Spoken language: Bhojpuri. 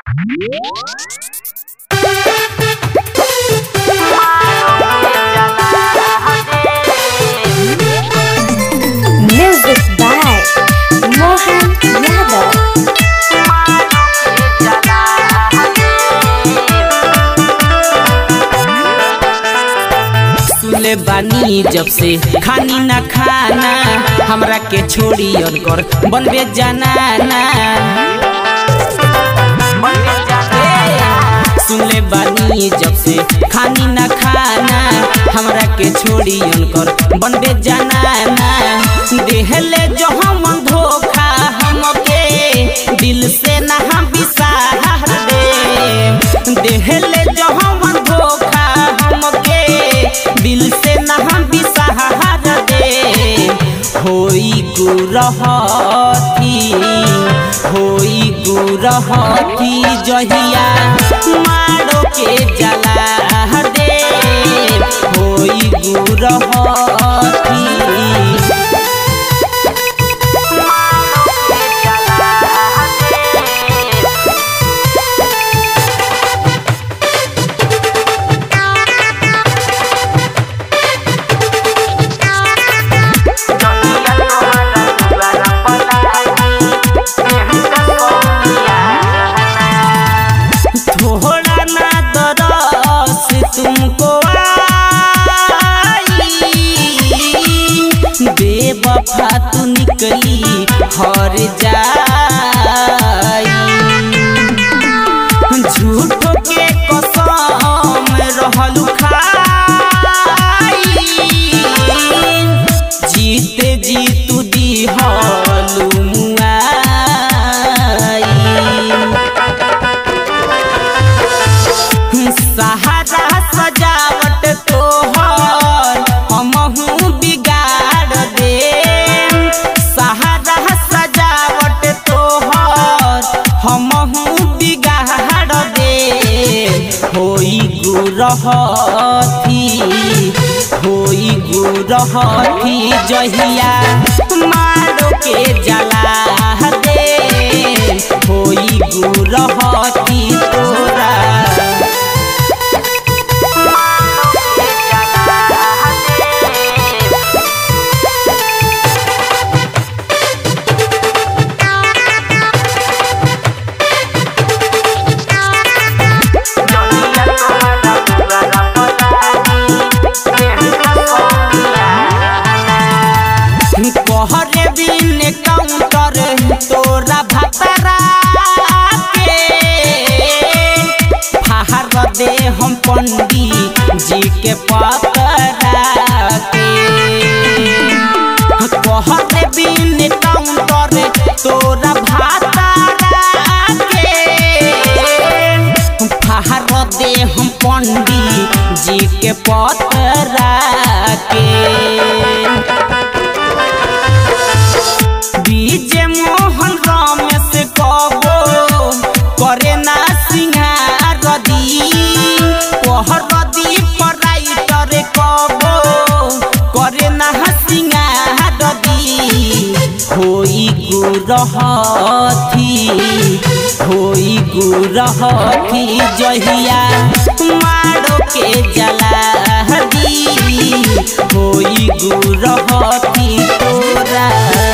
Music by Mohan Yadav. सुले बानी जब से खानी ना खाना हमरा के छोड़ी और कर बनबे जनाना। सुनले बानी जब से खानी ना खाना हमरा के छोड़ी उनकर बनबे जनाना। देहले जो हम धोखा हमके दिल से ना हम बिसार दे। देहले जो हम धोखा हमके दिल से ना हम बिसार दे। होई गुरहती जहिया मारो के जला दे। होई गुरहती तुमको बेवफा तू निकली हर जाई। झूठो के कसम रहलू खाई। जीते जी तू दिहलू मुआई। सहारा सजावट तोहर हमहू बिगाड़ दे। सहारा सजावट तोहर हमहू बिगाड़ दे। होई गुरहती जहिया मारो के जला दे। होई गुरहती तोरा कहरे बिन काउंटर तोरा भतरा के फाहर दे हम पंडित जी के पतरा के। कहरे बिन काउंटर तोरा भतरा के फाहर दे हम पंडित जी के पतरा के। डीजे मोहन रमेश कबो करे ना सिंगार दी। पहर दी राइटर कबो करे ना सिंगार दी। होई गुरहती जहिया मारो के जला दी। होई गुरहती तोरा।